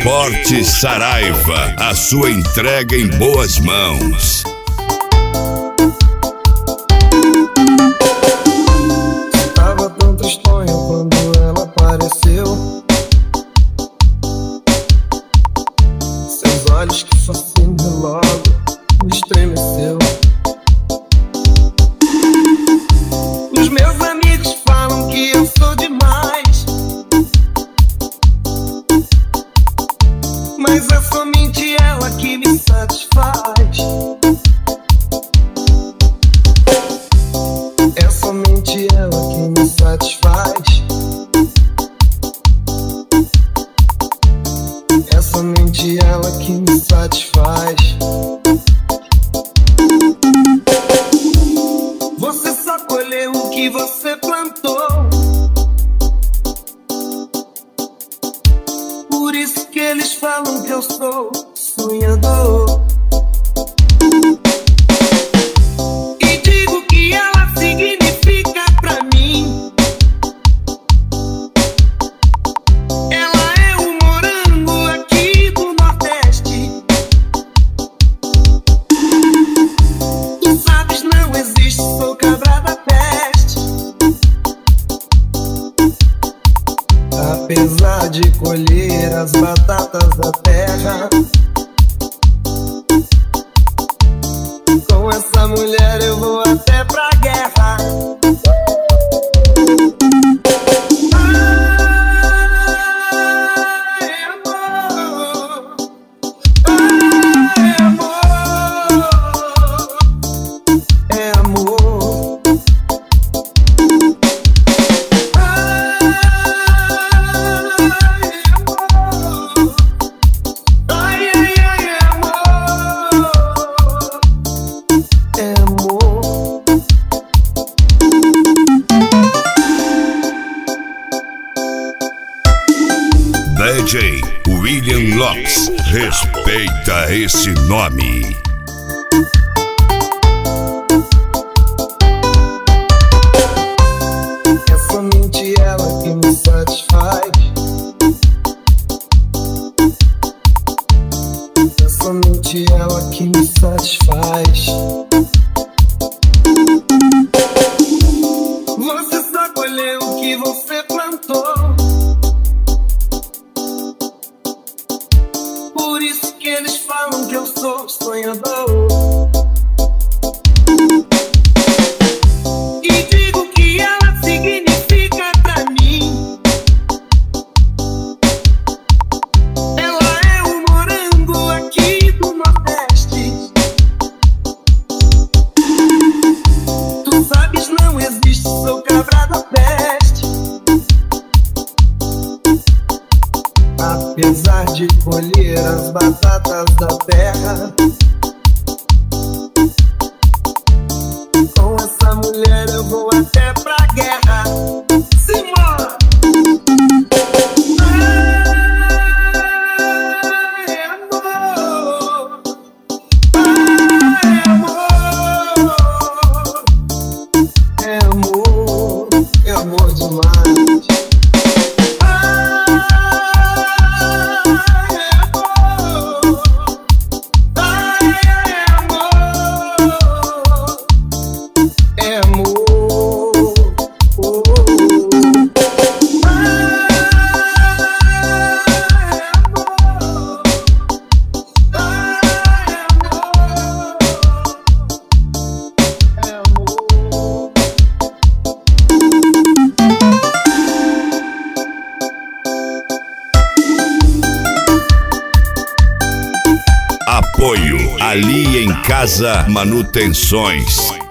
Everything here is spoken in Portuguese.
Transporte Saraiva, a sua entrega em boas mãos. Tava tão tristonho quando ela apareceu. Seus olhos que fascinam logo me estremeceu. Os meus amigos falam que eu sou demais, mas é somente ela que me satisfaz. É somente ela que me satisfaz. É somente ela que me satisfaz. Você só colheu o que você plantou. Por isso que eles falam que eu sou sonhador. E digo que ela significa pra mim. Ela é um morango aqui do Nordeste. Tu sabes, não existe, sou cabra da peste. Apesar de colher as batatas da terra, com essa mulher eu vou até pra guerra. Ai, amor. Ai, amor. É amor. Ai, ai, ai, amor. É amor. DJ William Locks, respeita esse nome. É somente ela que me satisfaz. É somente ela que me satisfaz. Você só colheu o que você plantou. Por isso que eles falam que eu sou sonhador. E digo que ela significa pra mim. Ela é um morango aqui do Nordeste. Tu sabes, não existe, sou cabra da peste. Apesar de colher as batatas da terra, com essa mulher eu vou até pra guerra. Simbora! Ai, amor. Ai, amor. É amor. É amor demais. Apoio Ali em Casa Manutenções.